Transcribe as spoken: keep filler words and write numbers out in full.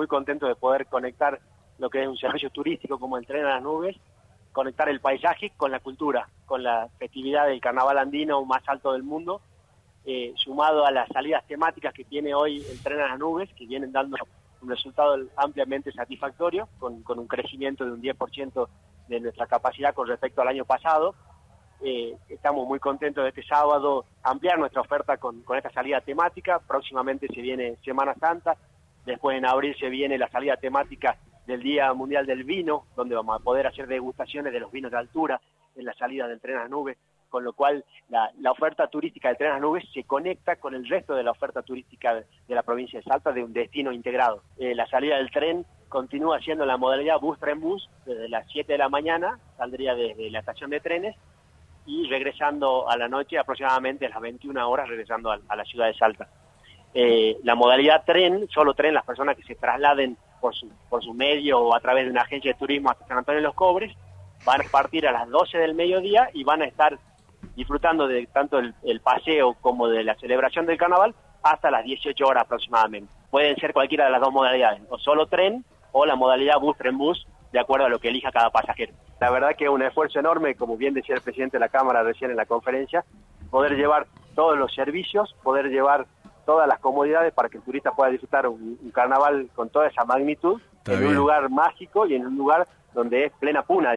muy contentos de poder conectar lo que es un servicio turístico como el Tren a las Nubes, conectar el paisaje con la cultura, con la festividad del carnaval andino más alto del mundo, eh, sumado a las salidas temáticas que tiene hoy el Tren a las Nubes, que vienen dando un resultado ampliamente satisfactorio, con, con un crecimiento de un diez por ciento de nuestra capacidad con respecto al año pasado. Eh, estamos muy contentos de este sábado ampliar nuestra oferta con, con esta salida temática. Próximamente se viene Semana Santa, después en abril se viene la salida temática del Día Mundial del Vino, donde vamos a poder hacer degustaciones de los vinos de altura en la salida del Tren a las Nubes, con lo cual la, la oferta turística del Tren a las Nubes se conecta con el resto de la oferta turística de, de la provincia de Salta, de un destino integrado. Eh, la salida del tren continúa siendo la modalidad bus-tren-bus, desde las siete de la mañana, saldría desde la estación de trenes, y regresando a la noche aproximadamente a las veintiuna horas, regresando a, a la ciudad de Salta. Eh, la modalidad tren, solo tren, las personas que se trasladen por su, por su medio o a través de una agencia de turismo hasta San Antonio de los Cobres, van a partir a las doce del mediodía y van a estar disfrutando de tanto el, el paseo como de la celebración del carnaval hasta las dieciocho horas aproximadamente. Pueden ser cualquiera de las dos modalidades, o solo tren o la modalidad bus-tren-bus, de acuerdo a lo que elija cada pasajero. La verdad que es un esfuerzo enorme, como bien decía el presidente de la Cámara recién en la conferencia, poder llevar todos los servicios, poder llevar todas las comodidades para que el turista pueda disfrutar un, un carnaval con toda esa magnitud, Está en bien. Un lugar mágico y en un lugar donde es plena puna.